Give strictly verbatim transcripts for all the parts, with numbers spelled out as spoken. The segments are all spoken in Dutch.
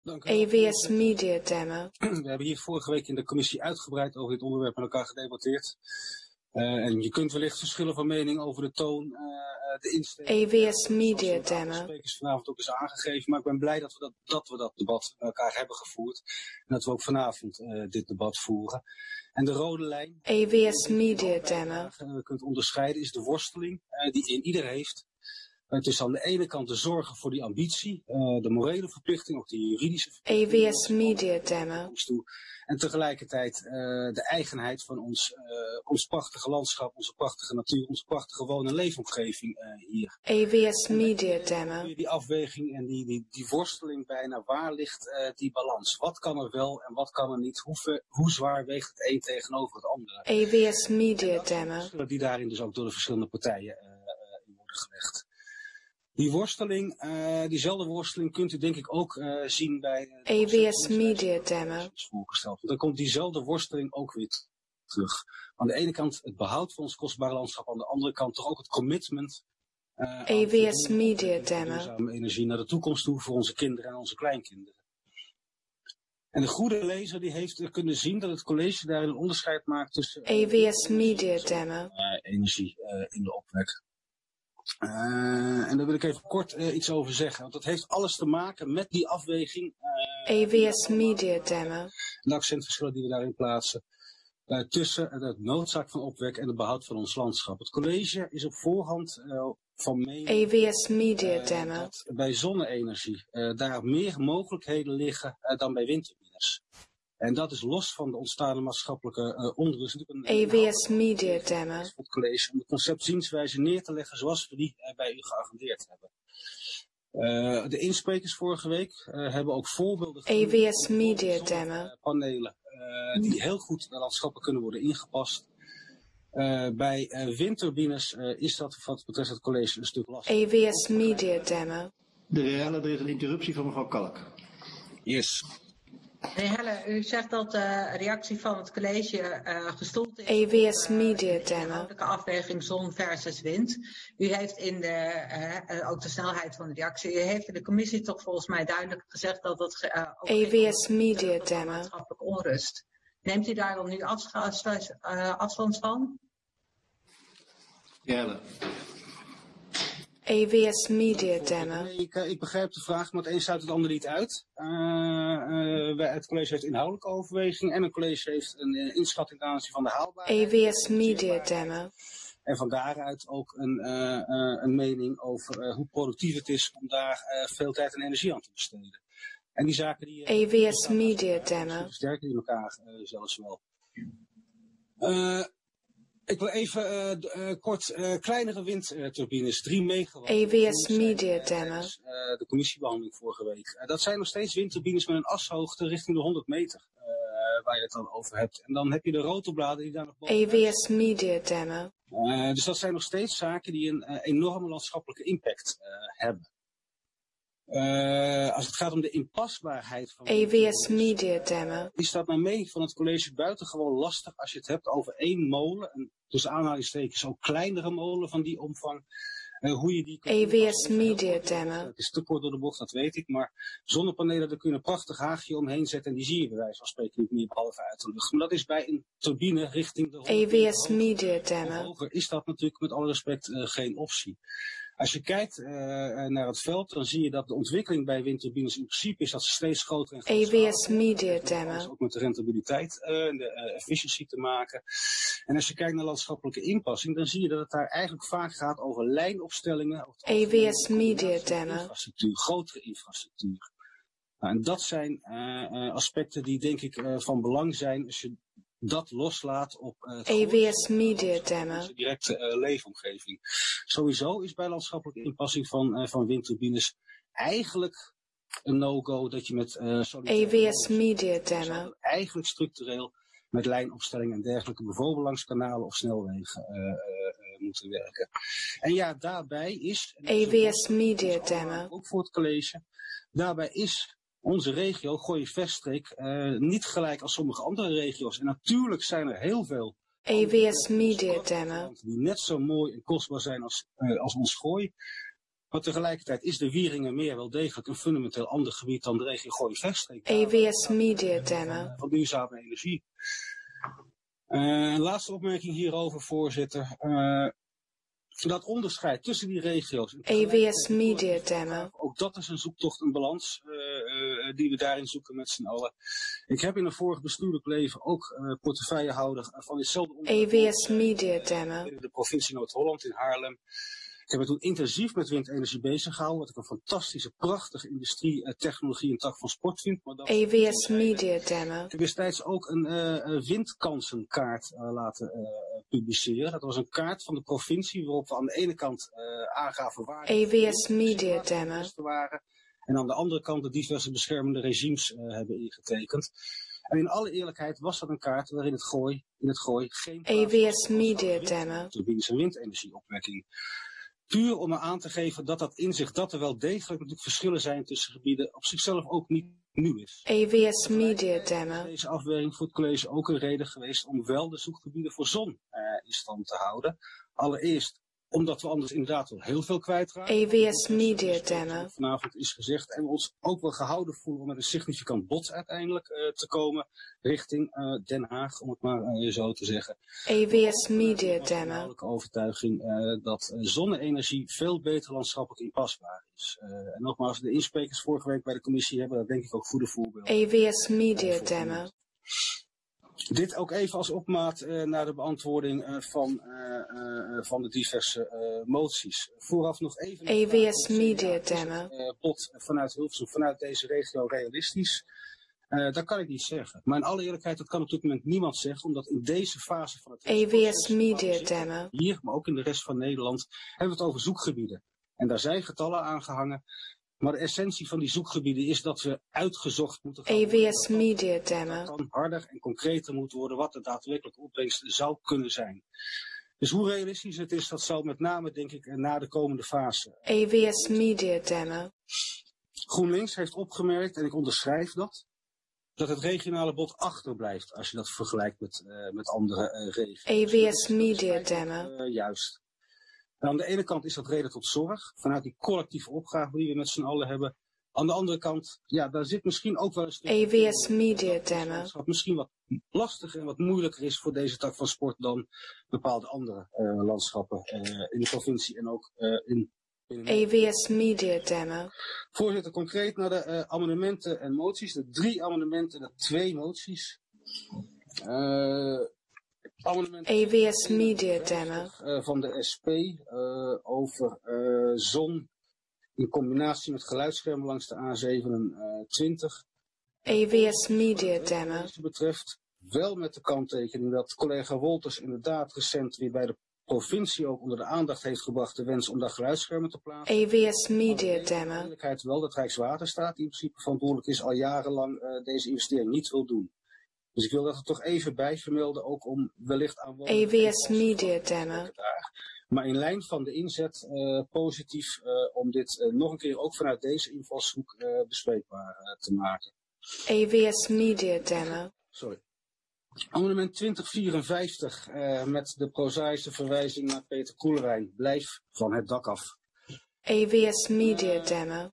Dank u A wel. V S Media Demo. We hebben hier vorige week in de commissie uitgebreid over dit onderwerp met elkaar gedebatteerd. Uh, en je kunt wellicht verschillen van mening over de toon, uh, de insteek. A V S Media Zoals de Demo. sprekers vanavond ook is aangegeven. Maar ik ben blij dat we dat, dat, we dat debat met elkaar hebben gevoerd. En dat we ook vanavond uh, dit debat voeren. En de rode lijn, A V S Media Demo. uh, je kunt onderscheiden, is de worsteling uh, die in ieder heeft. Het is aan de ene kant de zorgen voor die ambitie, uh, de morele verplichting, ook de juridische verplichting. A V S Media Demo. En tegelijkertijd uh, de eigenheid van ons, uh, ons prachtige landschap, onze prachtige natuur, onze prachtige woon- en leefomgeving uh, hier. A V S Media Demo. Die afweging en die, die, die worsteling bijna, waar ligt uh, die balans? Wat kan er wel en wat kan er niet? Hoe, ver, hoe zwaar weegt het een tegenover het andere? A V S Media Demo. Die daarin dus ook door de verschillende partijen uh, uh, in worden gelegd. Die worsteling, uh, diezelfde worsteling kunt u denk ik ook uh, zien bij uh, A V S Media Demo. Dan komt diezelfde worsteling ook weer terug. Aan de ene kant het behoud van ons kostbare landschap, aan de andere kant toch ook het commitment uh, A V S Media Demo. duurzame energie naar de toekomst toe voor onze kinderen en onze kleinkinderen. En de goede lezer die heeft kunnen zien dat het college daarin een onderscheid maakt tussen A V S Media Demo. Uh, energie uh, in de opwek. Uh, en daar wil ik even kort uh, iets over zeggen. Want dat heeft alles te maken met die afweging. Uh, A V S Media Demo. De accentverschillen die we daarin plaatsen. Uh, tussen de noodzaak van opwek en het behoud van ons landschap. Het college is op voorhand uh, van mening A V S Media Demo. Uh, dat bij zonne-energie uh, daar meer mogelijkheden liggen uh, dan bij windturbines. En dat is los van de ontstaande maatschappelijke uh, onrust. A V S Media Demo. Het college om de conceptzienswijze neer te leggen zoals we die uh, bij u geagendeerd hebben. Uh, de insprekers vorige week uh, hebben ook voorbeelden A V S Media Demo. Uh, panelen uh, die heel goed naar landschappen kunnen worden ingepast. Uh, bij uh, windturbines uh, is dat wat betreft het college een stuk lastiger. A V S Media Demo. De heer Helle, er is een interruptie van mevrouw Kalk. Yes. Meneer Helle, u zegt dat de reactie van het college uh, gestoeld is A V S op Media uh, de Demo. inhoudelijke afweging zon versus wind. U heeft in de, uh, uh, ook de snelheid van de reactie, u heeft in de commissie toch volgens mij duidelijk gezegd dat dat uh, ook A V S Media tot Demo. maatschappelijke onrust. Neemt u daar dan nu afs uh, afstand van? Heer Helle. A V S Media Demo. Ik, ik begrijp de vraag, maar het een sluit het ander niet uit. Uh, uh, het college heeft inhoudelijke overweging en een college heeft een uh, inschatting ten aanzien van de haalbaarheid. A V S Media Demo. En van daaruit ook een, uh, uh, een mening over uh, hoe productief het is om daar uh, veel tijd en energie aan te besteden. En die zaken die... Uh, A V S Media Demo. Versterken die elkaar uh, zelfs wel. Uh, Ik wil even uh, uh, kort uh, kleinere windturbines, drie megawatt. A V S Media Demo. Uh, de commissiebehandeling vorige week. Uh, dat zijn nog steeds windturbines met een ashoogte richting de honderd meter. Uh, waar je het dan over hebt. En dan heb je de rotorbladen die daar nog boven A V S Media Demo. Uh, dus dat zijn nog steeds zaken die een uh, enorme landschappelijke impact uh, hebben. Uh, als het gaat om de inpasbaarheid van A V S Media Demo. is dat naar mening van het college buitengewoon lastig als je het hebt over één molen, en tussen aanhalingstekens ook kleinere molen van die omvang, uh, hoe je die kunt A V S inpassen. Media Demo. Het is te kort door de bocht, dat weet ik, maar zonnepanelen, daar kun je een prachtig haagje omheen zetten en die zie je bij wijze van spreken niet meer behalve uit de lucht. Maar dat is bij een turbine richting de A V S Media Demo. hoger is dat natuurlijk met alle respect uh, geen optie. Als je kijkt uh, naar het veld, dan zie je dat de ontwikkeling bij windturbines in principe is dat ze steeds groter en groter A V S Media Demo. ook met de rentabiliteit en uh, de uh, efficiëntie te maken. En als je kijkt naar landschappelijke inpassing, dan zie je dat het daar eigenlijk vaak gaat over lijnopstellingen. A V S Media Demo. Infrastructuur, grotere infrastructuur. Nou, en dat zijn uh, uh, aspecten die denk ik uh, van belang zijn als je dat loslaat op uh, het A V S Media Demo. directe uh, leefomgeving. Sowieso is bij landschappelijke inpassing van, uh, van windturbines eigenlijk een no-go dat je met uh, A V S Media Demo. eigenlijk structureel met lijnopstellingen en dergelijke bijvoorbeeld langs kanalen of snelwegen uh, uh, uh, moeten werken. En ja, daarbij is A V S Media Demo. ook voor het college, daarbij is onze regio, Gooi-Veststreek, uh, niet gelijk als sommige andere regio's. En natuurlijk zijn er heel veel A V S Media Demo. die net zo mooi en kostbaar zijn als, uh, als ons Gooi. Maar tegelijkertijd is de Wieringermeer wel degelijk een fundamenteel ander gebied dan de regio Gooi-Vechtstreek. A V S Media Demo. Van duurzame energie. Uh, een laatste opmerking hierover, voorzitter. Uh, dat onderscheid tussen die regio's. A V S Media Demo. Ook dat is een zoektocht, een balans uh, uh, die we daarin zoeken met z'n allen. Ik heb in een vorig bestuurlijk leven ook uh, portefeuillehouder van ditzelfde onderwerp. A V S Media Demo. In de provincie Noord-Holland in Haarlem. Ik heb me toen intensief met windenergie bezig gehouden, wat ik een fantastische, prachtige industrie, uh, technologie en tak van sport vind. Maar dat A V S Media Demo. Ik heb destijds ook een uh, windkansenkaart uh, laten uh, publiceren. Dat was een kaart van de provincie waarop we aan de ene kant uh, aangaven waar A V S Media Demo. waren. En aan de andere kant de diverse beschermende regimes uh, hebben ingetekend. En in alle eerlijkheid was dat een kaart waarin het gooi, in het gooi geen A V S Media Demo. turbines en windenergieopwekking. Puur om er aan te geven dat dat inzicht, dat er wel degelijk natuurlijk verschillen zijn tussen gebieden, op zichzelf ook niet nieuw is. A V S Media Demo. Deze afweging voor het college ook een reden geweest om wel de zoekgebieden voor zon uh, in stand te houden. Allereerst omdat we anders inderdaad wel heel veel kwijtraken. A V S Media Demo. Vanavond is gezegd en we ons ook wel gehouden voelen om met een significant bod uiteindelijk uh, te komen richting uh, Den Haag, om het maar uh, zo te zeggen. A V S Media De Demo. overtuiging uh, dat uh, zonne-energie veel beter landschappelijk inpasbaar is. Uh, en nogmaals, de insprekers vorige week bij de commissie hebben daar denk ik ook goede voorbeelden. A V S Media Demo. Dit ook even als opmaat uh, naar de beantwoording uh, van, uh, uh, van de diverse uh, moties. Vooraf nog even... A V S Media Demo. Uh, bod vanuit Hilversum, vanuit deze regio realistisch. Uh, dat kan ik niet zeggen. Maar in alle eerlijkheid, dat kan op dit moment niemand zeggen, omdat in deze fase van het... A V S Media Demo. Hier, maar ook in de rest van Nederland, hebben we het over zoekgebieden. En daar zijn getallen aan gehangen. Maar de essentie van die zoekgebieden is dat we uitgezocht moeten gaan. A V S Media Demo. Het kan harder en concreter moeten worden wat de daadwerkelijke opbrengst zou kunnen zijn. Dus hoe realistisch het is, dat zal met name, denk ik, na de komende fase. A V S Media Demo. GroenLinks heeft opgemerkt, en ik onderschrijf dat, dat het regionale bod achterblijft als je dat vergelijkt met, uh, met andere uh, regio's. A V S Media Demo. Uh, juist. En aan de ene kant is dat reden tot zorg, vanuit die collectieve opgave die we met z'n allen hebben. Aan de andere kant, ja, daar zit misschien ook wel een stuk... A V S Media Demo. Wat misschien wat lastiger en wat moeilijker is voor deze tak van sport dan bepaalde andere uh, landschappen uh, in de provincie en ook uh, in... in A V S Media Demo. Voorzitter, concreet naar de uh, amendementen en moties. De drie amendementen, de twee moties. Uh, amendement A V S Media Demo. Uh, van de S P uh, over uh, zon in combinatie met geluidsschermen langs de A zevenentwintig. A V S Media Demo. Wat betreft wel met de kanttekening dat collega Wolters inderdaad recent weer bij de provincie ook onder de aandacht heeft gebracht de wens om daar geluidsschermen te plaatsen. A V S Media Demo. De eerlijkheid wel dat Rijkswaterstaat, die in principe verantwoordelijk is, al jarenlang uh, deze investering niet wil doen. Dus ik wil dat er toch even bij vermelden, ook om wellicht aan... A V S Media Demo. Maar in lijn van de inzet uh, positief uh, om dit uh, nog een keer ook vanuit deze invalshoek uh, bespreekbaar uh, te maken. A V S Media Demo. Sorry. Amendement twintig vierenvijftig uh, met de prozaïsche verwijzing naar Peter Koelerijn. Blijf van het dak af. A V S Media Demo.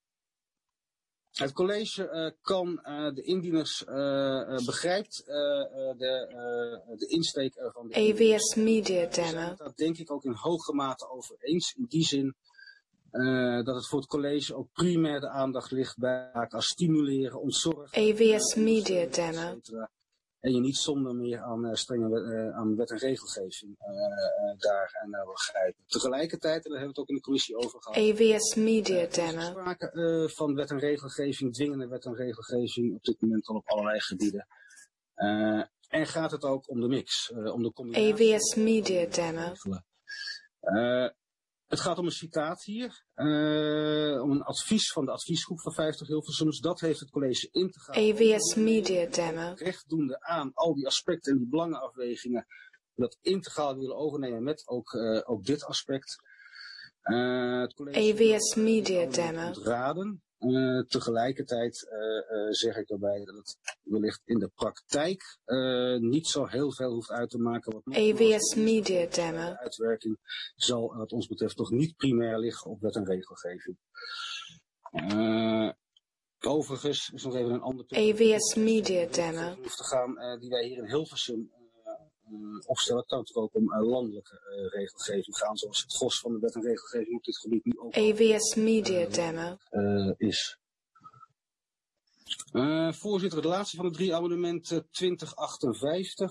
Het college uh, kan uh, de indieners uh, uh, begrijpt uh, de, uh, de insteek uh, van de A V S Media Demo. Dat denk ik ook in hoge mate over eens. In die zin uh, dat het voor het college ook primair de aandacht ligt bij als stimuleren, ontzorgen. A V S Media Demo. En je niet zonder meer aan uh, strenge uh, aan wet en regelgeving uh, uh, daar en uh, wil grijpen. Tegelijkertijd, en daar hebben we het ook in de commissie over gehad. A V S Media uh, Demo. Er is sprake uh, van wet en regelgeving, dwingende wet en regelgeving op dit moment al op allerlei gebieden. Uh, en gaat het ook om de mix, uh, om de combinatie. A V S Media Demo. Uh, Het gaat om een citaat hier, uh, om een advies van de adviesgroep van vijftig Hilversums. Dat heeft het college integraal. A V S Media Demo. Rechtdoende aan al die aspecten en die belangenafwegingen. Dat integraal willen overnemen met ook, uh, ook dit aspect. Uh, het college A V S Media Demo. raden. Uh, tegelijkertijd uh, uh, zeg ik erbij dat het wellicht in de praktijk uh, niet zo heel veel hoeft uit te maken. Wat A V S Media Demo. De uitwerking zal wat ons betreft toch niet primair liggen op wet en regelgeving. Uh, overigens is nog even een ander punt. A V S Media Demo. Hoeft te gaan uh, die wij hier in Hilversum Uh, opstellen. Het kan natuurlijk ook om uh, landelijke uh, regelgeving gaan, zoals het gros van de wet en regelgeving op dit gebied nu ook A V S Media uh, Demo uh, is. Uh, voorzitter, het laatste van de drie amendementen twintig achtenvijftig.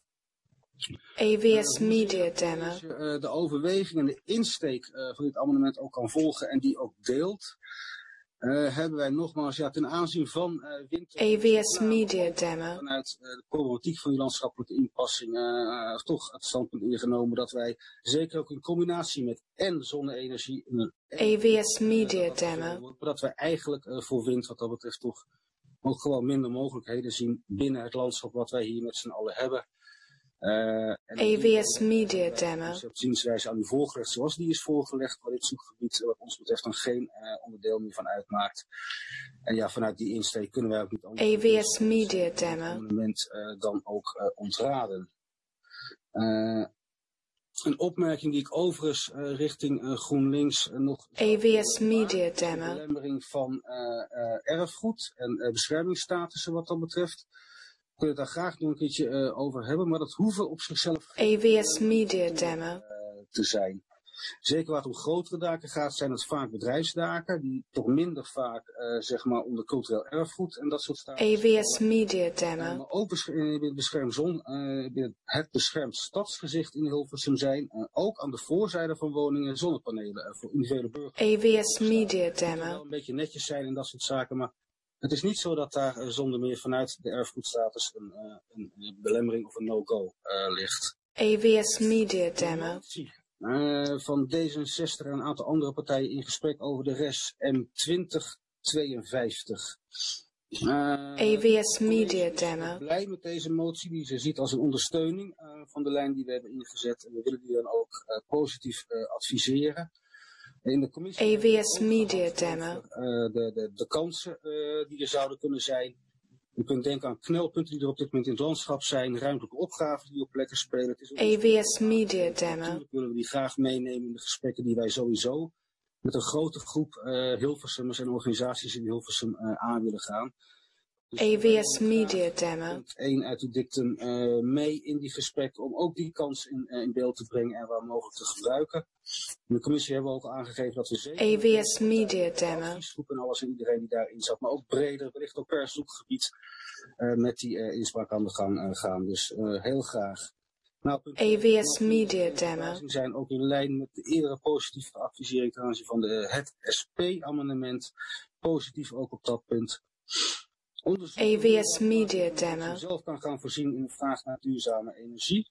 A V S uh, Media Demo. Als je uh, de overweging en de insteek uh, van dit amendement ook kan volgen en die ook deelt, Uh, hebben wij nogmaals ja, ten aanzien van uh, winter... A V S Media Demo. Vanuit uh, de problematiek van die landschappelijke inpassing uh, uh, toch het standpunt ingenomen dat wij zeker ook in combinatie met en zonne-energie... Uh, A V S Media uh, Demo. Dat wij eigenlijk uh, voor wind wat dat betreft toch ook gewoon minder mogelijkheden zien binnen het landschap wat wij hier met z'n allen hebben. Uh, A V S Media Demo. Dus de zienswijze aan u voorgelegd zoals die is voorgelegd, waar dit zoekgebied wat ons betreft dan geen uh, onderdeel meer van uitmaakt. En ja, vanuit die insteek kunnen wij ook niet anders A V S Media Demo. op het moment uh, dan ook uh, ontraden. Uh, een opmerking die ik overigens uh, richting uh, GroenLinks uh, nog... A V S Media Demo. De belemmering van uh, uh, erfgoed en uh, beschermingsstatussen wat dat betreft. We kunnen het daar graag nog een keertje uh, over hebben, maar dat hoeven op zichzelf A V S Media Demo uh, te zijn. Zeker waar het om grotere daken gaat, zijn het vaak bedrijfsdaken, die toch minder vaak uh, zeg maar onder cultureel erfgoed en dat soort staten. A V S Media Demo. Uh, maar ook beschermd, uh, beschermd zon, uh, het beschermd stadsgezicht in Hilversum zijn, uh, ook aan de voorzijde van woningen zonnepanelen uh, voor individuele burgers. A V S Media Demo. Het wel een beetje netjes zijn en dat soort zaken, maar het is niet zo dat daar uh, zonder meer vanuit de erfgoedstatus een, uh, een, een belemmering of een no-go uh, ligt. A V S Media Demo. Uh, van D zesenzestig en een aantal andere partijen in gesprek over de R E S M twintig tweeënvijftig. Uh, A V S Media Demo. Ik ben blij met deze motie die ze ziet als een ondersteuning uh, van de lijn die we hebben ingezet. En we willen die dan ook uh, positief uh, adviseren. In de commissie A V S Media Demo. Uh, de, de, de kansen uh, die er zouden kunnen zijn. Je kunt denken aan knelpunten die er op dit moment in het landschap zijn, ruimtelijke opgaven die op plekken spelen. Het is A V S Media Demo. Natuurlijk willen we die graag meenemen in de gesprekken die wij sowieso met een grote groep uh, Hilversummers en organisaties in Hilversum uh, aan willen gaan. Dus A V S Media Demo. Eén uit uw dictum uh, mee in die gesprekken om ook die kans in, uh, in beeld te brengen en waar mogelijk te gebruiken. In de commissie hebben we ook aangegeven dat we zeker A V S Media Demo. adviesgroep en alles en iedereen die daarin zat, maar ook breder, wellicht ook per zoekgebied uh, met die uh, inspraak aan de gang uh, gaan. Dus uh, heel graag. Nou, A V S Media Demo. Die zijn ook in lijn met de eerdere positieve advisering ten aanzien van de, uh, het S P-amendement. Positief ook op dat punt. Onderzoek A V S Media Demo. zelf kan gaan voorzien in de vraag naar duurzame energie.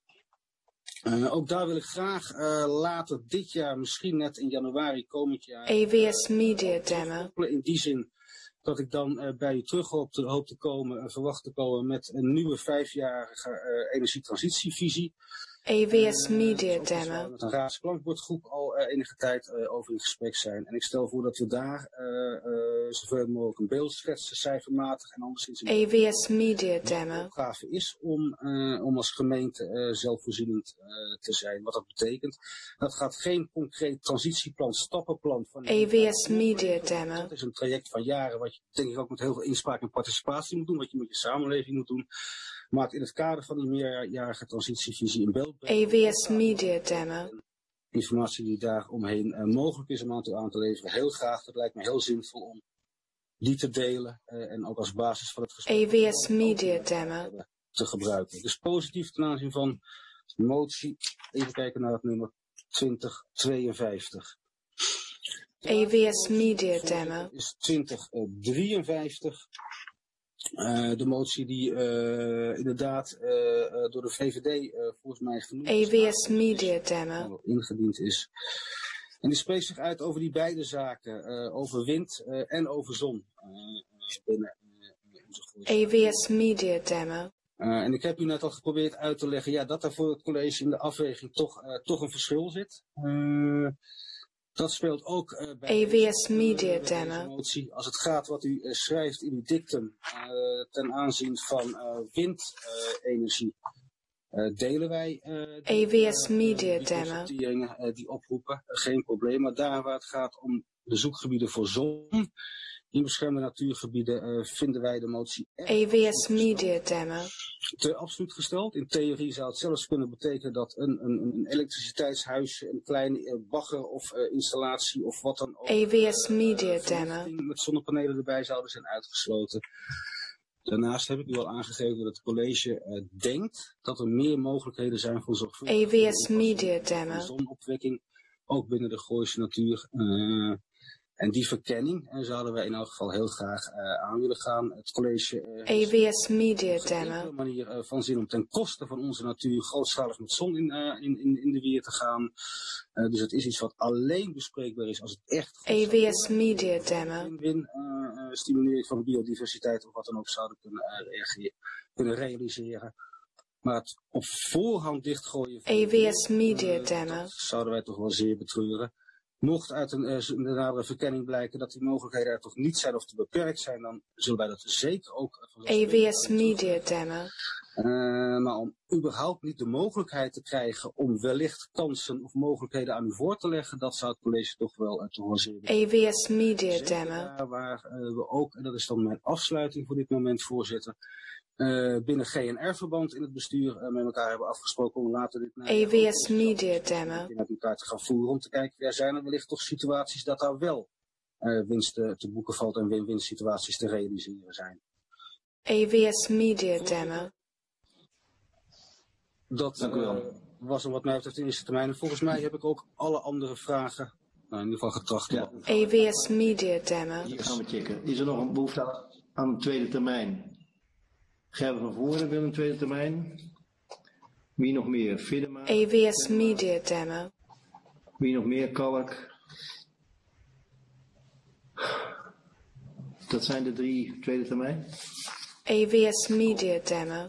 Uh, ook daar wil ik graag uh, later dit jaar, misschien net in januari komend jaar, A V S Media Demo. in die zin dat ik dan uh, bij u terug hoop te, hoop te komen en uh, verwacht te komen met een nieuwe vijfjarige uh, energietransitievisie. A V S Media uh, Demo. Met een raadsklankbordgroep al uh, enige tijd uh, over in gesprek zijn. En ik stel voor dat we daar uh, uh, zoveel mogelijk een beeld schetsen, cijfermatig en anderszins. A V S Media Demo. De opgave is om, uh, om als gemeente uh, zelfvoorzienend uh, te zijn. Wat dat betekent. Dat gaat geen concreet transitieplan, stappenplan van. A V S Media Demo. Dat is een traject van jaren wat je denk ik ook met heel veel inspraak en participatie moet doen. Wat je met je samenleving moet doen. Maar het in het kader van die meerjarige transitievisie in beeld brengen. A V S Media Demo. Informatie die daar omheen uh, mogelijk is om aan te, aan te leveren. Heel graag, dat lijkt me heel zinvol om die te delen. Uh, en ook als basis van het gesprek A V S Media Demo. te gebruiken. Dus positief ten aanzien van de motie. Even kijken naar het nummer twintig tweeënvijftig. A V S Media Demo. Is twintig drieënvijftig. Uh, de motie die uh, inderdaad uh, uh, door de V V D uh, volgens mij genoemd A V S Media Demo. ingediend is. En die spreekt zich uit over die beide zaken, uh, over wind uh, en over zon. Uh, binnen uh, onze A V S Media Demo. Uh, en ik heb u net al geprobeerd uit te leggen ja, dat er voor het college in de afweging toch, uh, toch een verschil zit. Uh, Dat speelt ook uh, bij A V S deze, Media uh, bij Demo. deze motie. Als het gaat wat u uh, schrijft in uw dictum uh, ten aanzien van uh, windenergie, uh, uh, delen wij uh, A V S uh, Media die Demo. constateringen, uh, die oproepen. Uh, geen probleem. Maar daar waar het gaat om de zoekgebieden voor zon in beschermde natuurgebieden uh, vinden wij de motie A V S Media Demo. te absoluut gesteld. In theorie zou het zelfs kunnen betekenen dat een, een, een elektriciteitshuisje, een kleine uh, bagger of uh, installatie of wat dan ook, A V S Media uh, Demo. met zonnepanelen erbij zouden zijn uitgesloten. Daarnaast heb ik u al aangegeven dat het college uh, denkt dat er meer mogelijkheden zijn voor zorgvuldige A V S Media Demo. zonopwekking, ook binnen de Gooise natuur. Uh, En die verkenning uh, zouden wij in elk geval heel graag uh, aan willen gaan. Het college uh, A V S Media heeft op geen Demo. enkele manier uh, van zin om ten koste van onze natuur grootschalig met zon in, uh, in, in, in de weer te gaan. Uh, dus het is iets wat alleen bespreekbaar is als het echt goed A zou V S kunnen. Media Demo. Win-win, uh, uh, stimulering van biodiversiteit of wat dan ook zouden kunnen, uh, reageren, kunnen realiseren. Maar het op voorhand dichtgooien van A V S uh, Media Demo. dat zouden wij toch wel zeer betreuren. Mocht uit een, uh, een nadere verkenning blijken dat die mogelijkheden er toch niet zijn of te beperkt zijn, dan zullen wij dat zeker ook A V S Media Demo. Uh, maar om überhaupt niet de mogelijkheid te krijgen om wellicht kansen of mogelijkheden aan u voor te leggen, dat zou het college toch wel uh, toch wel zeer A V S Media Zeker Demo. daar waar uh, we ook, en dat is dan mijn afsluiting voor dit moment, voorzitter, uh, binnen G N R-verband in het bestuur uh, met elkaar hebben afgesproken om later dit A V S Media Demo. met elkaar te gaan voeren, om te kijken, ja, zijn er wellicht toch situaties dat daar wel uh, winst te, te boeken valt en win-win situaties te realiseren zijn. A V S Media Demo. Dat Dank u wel. uh, was hem wat mij betreft in eerste termijn. En volgens mij heb ik ook alle andere vragen, nou, in ieder geval getracht te Ja. beantwoorden. A V S Media Demo. Hier gaan we checken. Is er nog een behoefte aan, aan een tweede termijn? Gerben van Voorden wil een tweede termijn. Wie nog meer? Fiddema. A V S Media Demo. Wie nog meer? Kalk. Dat zijn de drie tweede termijn. A V S Media Demo.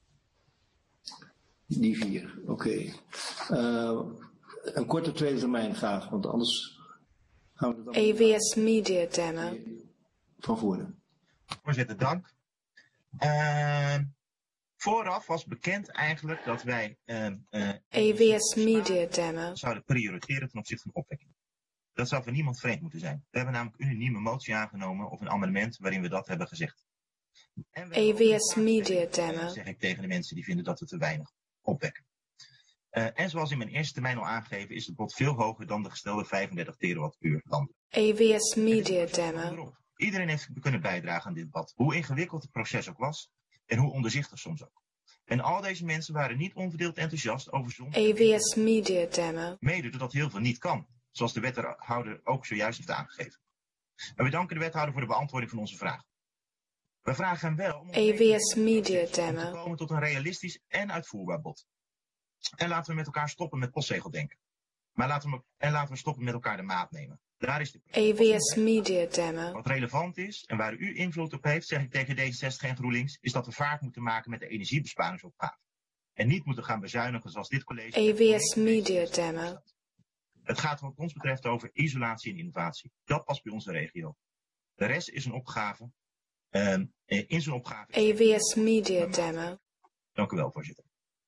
Die vier, oké. Okay. Uh, een korte tweede termijn graag, want anders gaan we het dan... A V S Media Demo. Van Voorden. Voorzitter, dank. Uh, vooraf was bekend eigenlijk dat wij uh, uh, A V S Media Demo. zouden prioriteren ten opzichte van opwekking. Dat zou voor niemand vreemd moeten zijn. We hebben namelijk een unanieme motie aangenomen of een amendement waarin we dat hebben gezegd. En we A V S Media Dat Demo. zeg ik tegen de mensen die vinden dat we te weinig opwekken. Uh, en zoals in mijn eerste termijn al aangegeven is het bod veel hoger dan de gestelde vijfendertig terawattuur landelijk. A V S Media Demo. Erop. Iedereen heeft kunnen bijdragen aan dit debat, hoe ingewikkeld het proces ook was en hoe ondoorzichtig soms ook. En al deze mensen waren niet onverdeeld enthousiast over zon. A V S Media Demo. Mede doordat heel veel niet kan, zoals de wethouder ook zojuist heeft aangegeven. En we danken de wethouder voor de beantwoording van onze vraag. We vragen hem wel om A V S Media om te Demo. komen tot een realistisch en uitvoerbaar bod. En laten we met elkaar stoppen met postzegeldenken. Maar laten we, en laten we stoppen met elkaar de maat nemen. Daar is de A V S Media Demo. Wat relevant is, en waar u invloed op heeft, zeg ik tegen D zesenzestig en GroenLinks, is dat we vaart moeten maken met de energiebesparingsopgave. En niet moeten gaan bezuinigen zoals dit college. A V S Media Demo. Het gaat wat ons betreft over isolatie en innovatie. Dat past bij onze regio. De rest is een opgave. Uh, in zo'n opgave. A V S Media Demo. Dank u wel, voorzitter.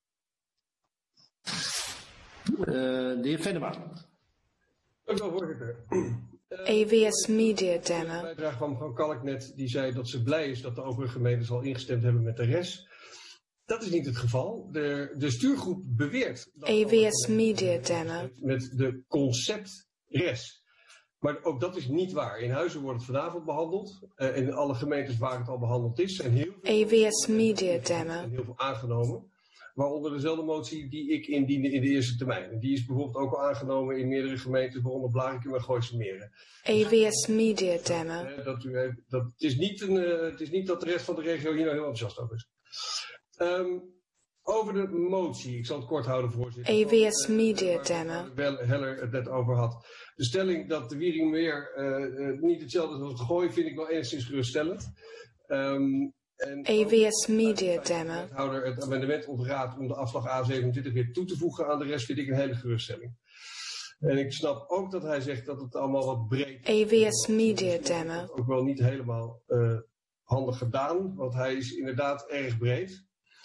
Uh, de heer Venema. Dank u wel, voorzitter. A V S Media De Demo. bijdrage van mevrouw Kalk net, die zei dat ze blij is dat de overige gemeentes al ingestemd hebben met de rest. Dat is niet het geval. De, de stuurgroep beweert dat A V S Media Demo. met de concept res. Maar ook dat is niet waar. In Huizen wordt het vanavond behandeld. Uh, in alle gemeentes waar het al behandeld is zijn heel veel, A V S Media Demo. en heel veel aangenomen. Waaronder dezelfde motie die ik indiende in de eerste termijn. En die is bijvoorbeeld ook al aangenomen in meerdere gemeentes, waaronder Blarikum en Gooise Meren. A V S Media Demo. Uh, dat u, heeft- dat, het, is niet een, uh, het is niet dat de rest van de regio hier nou heel enthousiast over is. Um, over de motie, ik zal het kort houden, voorzitter. A V S Uh, Media waar Demo. Wel Heller het net over had. De stelling dat de Wieringmeer uh, uh, niet hetzelfde is als het Gooi vind ik wel enigszins geruststellend. Um, en A V S ook Media het feit dat de Demo. wethouder het amendement ontraadt om de afslag A zevenentwintig weer toe te voegen aan de rest vind ik een hele geruststelling. En ik snap ook dat hij zegt dat het allemaal wat breed A V S Media Demo. ook wel niet helemaal uh, handig gedaan, want hij is inderdaad erg breed.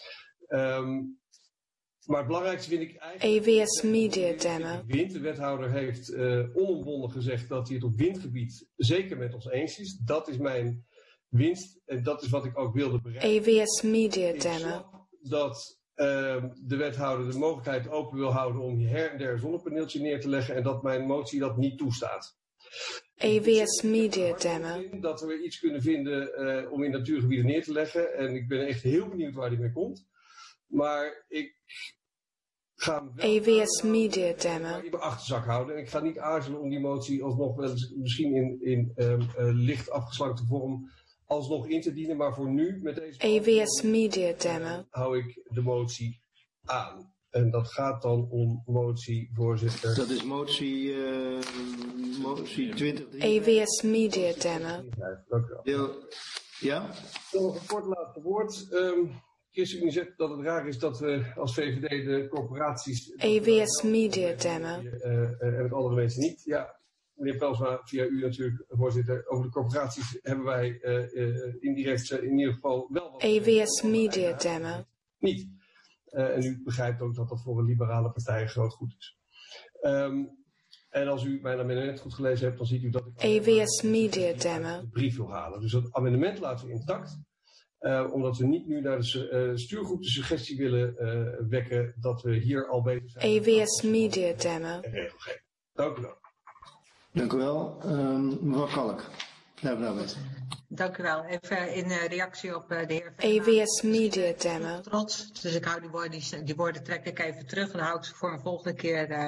Um, maar het belangrijkste vind ik eigenlijk... A V S Media Demo. Wind. De wethouder heeft uh, onomwonden gezegd dat hij het op windgebied zeker met ons eens is. Dat is mijn winst en dat is wat ik ook wilde bereiken. A V S Media Ik Demo. snap dat uh, de wethouder de mogelijkheid open wil houden om hier her en der een zonnepaneeltje neer te leggen en dat mijn motie dat niet toestaat. A V S Media Demo. Dat we iets kunnen vinden uh, om in natuurgebieden neer te leggen. En ik ben echt heel benieuwd waar die mee komt. Maar ik ga hem wel A V S Media Demo. in mijn achterzak houden. En ik ga niet aarzelen om die motie alsnog wel eens, misschien in, in um, uh, licht afgeslankte vorm alsnog in te dienen. Maar voor nu met deze A V S Media Demo. hou ik de motie aan. En dat gaat dan om motie, voorzitter. Dat is motie, uh, motie twintig. A V S Media Demo. Dank u wel. Deel, ja? Nog een kort laatste woord. Um, ChristenUnie zegt dat het raar is dat we als V V D de corporaties... A V S Media Demo. Uh, uh, en met andere mensen niet. Ja, meneer Pelsma, via u natuurlijk, voorzitter. Over de corporaties hebben wij uh, uh, indirect uh, in ieder geval wel wat... A V S Media Demo. Niet. Uh, en u begrijpt ook dat dat voor een liberale partij groot goed is. Um, en als u mijn amendement goed gelezen hebt, dan ziet u dat ik... A V S Media Demo. ...de brief wil halen. Dus dat amendement laten we intact. Uh, omdat we niet nu naar de uh, stuurgroep de suggestie willen uh, wekken dat we hier al bezig zijn. A V S Media Demo. En regelgeving. Dank u wel. Dank u wel. Um, mevrouw Kalk. Blijf nou met. Dank u wel. Even in uh, reactie op uh, de heer A V S Media Demo. Trots. Dus ik hou die woorden, die, die woorden trek ik even terug en dan hou ik ze voor een volgende keer, uh,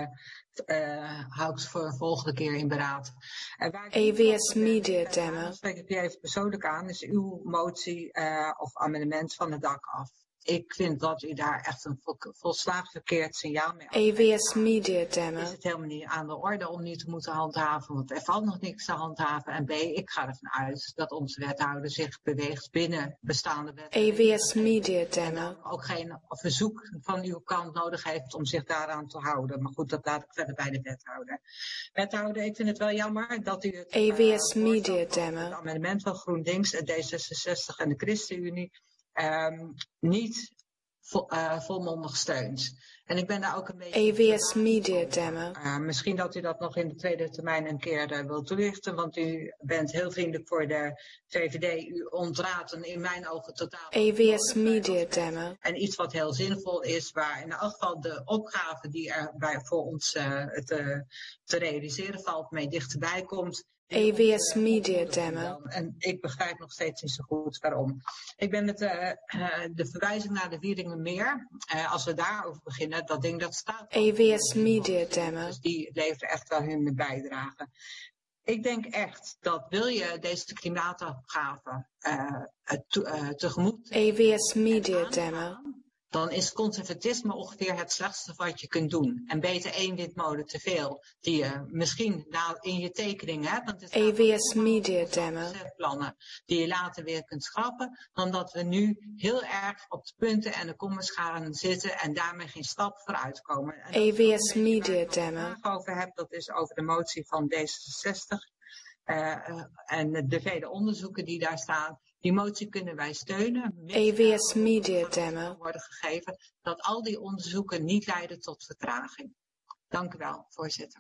uh, hou ik ze voor een volgende keer in beraad. Uh, waar A V S Media Demo. Dan spreek ik u even persoonlijk aan, is uw motie uh, of amendement van het dak af. Ik vind dat u daar echt een vol, volslagen verkeerd signaal mee A V S Media Demo. Is het helemaal niet aan de orde om nu te moeten handhaven, want er valt nog niks te handhaven. En B, ik ga ervan uit dat onze wethouder zich beweegt binnen bestaande wetten. A V S Media Demo. Ook geen verzoek van uw kant nodig heeft om zich daaraan te houden. Maar goed, dat laat ik verder bij de wethouder. Wethouder, ik vind het wel jammer dat u het A V S uh, Media Demo. het amendement van GroenLinks, D zesenzestig en de ChristenUnie Um, niet vol, uh, volmondig steunt. En ik ben daar ook een beetje... A V S Media Demo. Uh, misschien dat u dat nog in de tweede termijn een keer uh, wilt toelichten, want u bent heel vriendelijk voor de V V D. U ontraadt een in mijn ogen totaal... A V S Media Demo. En iets wat heel zinvol is, waar in elk geval de opgave die er bij, voor ons uh, te, te realiseren valt, mee dichterbij komt. A V S Media Demo. En ik begrijp nog steeds niet zo goed waarom. Ik ben met uh, uh, de verwijzing naar de Wieringermeer. Uh, als we daarover beginnen, dat ding dat staat. A V S Media Demo. Dus die leveren echt wel hun bijdrage. Ik denk echt dat wil je deze klimaatopgave uh, te, uh, tegemoet... A V S Media Demo. Dan is conservatisme ongeveer het slechtste wat je kunt doen. En beter één windmolen te veel, die je misschien nou in je tekening hebt. Want het A V S Media Demo. Plannen die je later weer kunt schrappen, dan dat we nu heel erg op de punten en de kommas gaan zitten en daarmee geen stap vooruit komen. A V S Media Demo. Waar ik het over heb, dat is over de motie van D zesenzestig. Uh, uh, en de vele onderzoeken die daar staan. Die motie kunnen wij steunen. A V S Media Demo. Worden gegeven dat al die onderzoeken niet leiden tot vertraging. Dank u wel, voorzitter.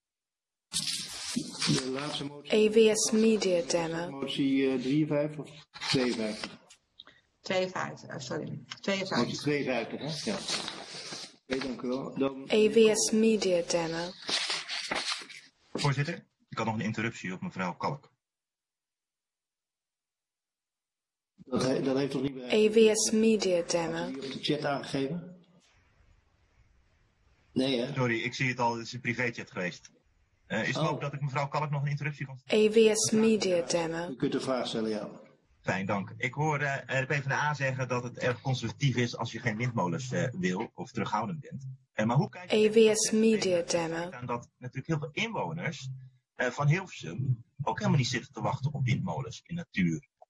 De laatste motie. A V S Media Demo. Motie uh, drieënvijftig of tweeënvijftig? tweeënvijftig, sorry. tweeënvijftig. Motie tweeënvijftig, hè? Ja. Oké, dank u wel. Dan... A V S Media Demo. Voorzitter, ik had nog een interruptie op mevrouw Kalk. Dat, he, dat heeft toch niet bereikt? A V S Media Demo. Heb je op de chat aangegeven? Nee, hè? Sorry, ik zie het al, het is een privéchat geweest. Uh, is het Oh. mogelijk dat ik mevrouw Kalk nog een interruptie kan stellen? A V S Media Demo. U kunt een vraag stellen, ja. Fijn, dank. Ik hoor uh, de PvdA zeggen dat het erg conservatief is als je geen windmolens uh, wil of terughoudend bent. Uh, maar hoe kijkt A V S Media Demo. aan dat natuurlijk heel veel inwoners uh, van Hilversum ook helemaal niet zitten te wachten op windmolens in natuur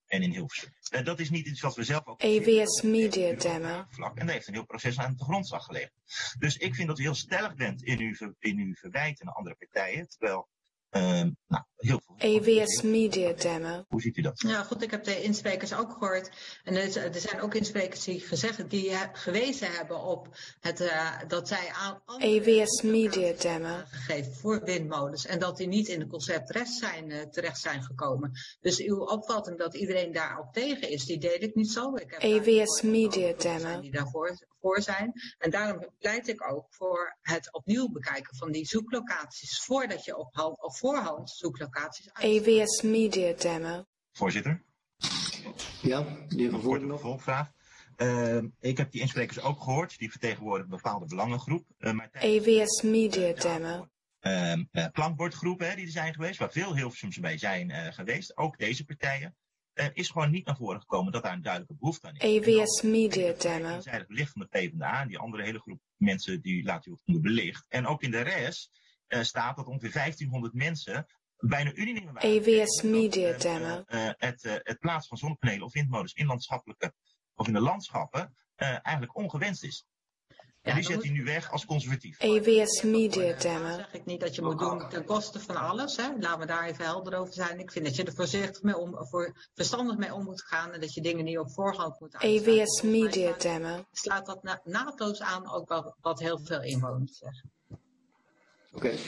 en in Hilversum. Uh, dat is niet iets wat we zelf ook... A W S Media Demo. Vlak, en daar heeft een heel proces aan de grondslag gelegen. Dus ik vind dat u heel stellig bent in uw, in uw verwijten naar andere partijen, terwijl... Uh, nou, heel veel. A W S Media Demo. Hoe ziet u dat? Ja, goed, ik heb de insprekers ook gehoord. En er, er zijn ook insprekers die gezegd, die uh, gewezen hebben op het, uh, dat zij aan A W S Media Demo gegeven voor windmolens en dat die niet in de conceptrest zijn uh, terecht zijn gekomen. Dus uw opvatting dat iedereen daarop tegen is, die deel ik niet zo. Ik heb A W S Media Demo die daarvoor voor zijn. En daarom pleit ik ook voor het opnieuw bekijken van die zoeklocaties voordat je op hand of voorhand zoeklocaties A W S Media Demo. Voorzitter? Ja, de heer Van Voorde nog. Volgvraag. Uh, ik heb die insprekers ook gehoord, die vertegenwoordigen een bepaalde belangengroep. Uh, maar A W S Media Demo. Uh, uh, klankbordgroepen hè, die er zijn geweest, waar veel Hilversums bij zijn uh, geweest, ook deze partijen, uh, is gewoon niet naar voren gekomen dat daar een duidelijke behoefte aan is. A W S Media Demo. Het belicht van de PvdA en die andere hele groep mensen die laat u onder belicht. En ook in de rest uh, staat dat ongeveer vijftienhonderd mensen bijna unaniem waren. A W S Media dat, uh, Demo. Uh, het, uh, het plaatsen van zonnepanelen of windmolens in landschappelijke of in de landschappen uh, eigenlijk ongewenst is. En Ja, die zet hij moet... nu weg als conservatief. A W S Media Demo. Dat zeg ik niet dat je moet doen ten koste van alles. Hè. Laten we daar even helder over zijn. Ik vind dat je er voorzichtig mee om, voor, verstandig mee om moet gaan. En dat je dingen niet op voorhand moet A W S Media Demo. Slaat dat na, naadloos aan ook wat, wat heel veel inwoners zeggen. Oké. Okay.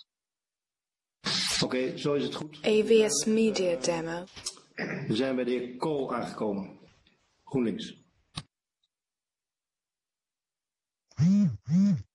Oké, okay, zo is het goed. A W S Media Demo. We zijn bij de heer Kool aangekomen. GroenLinks.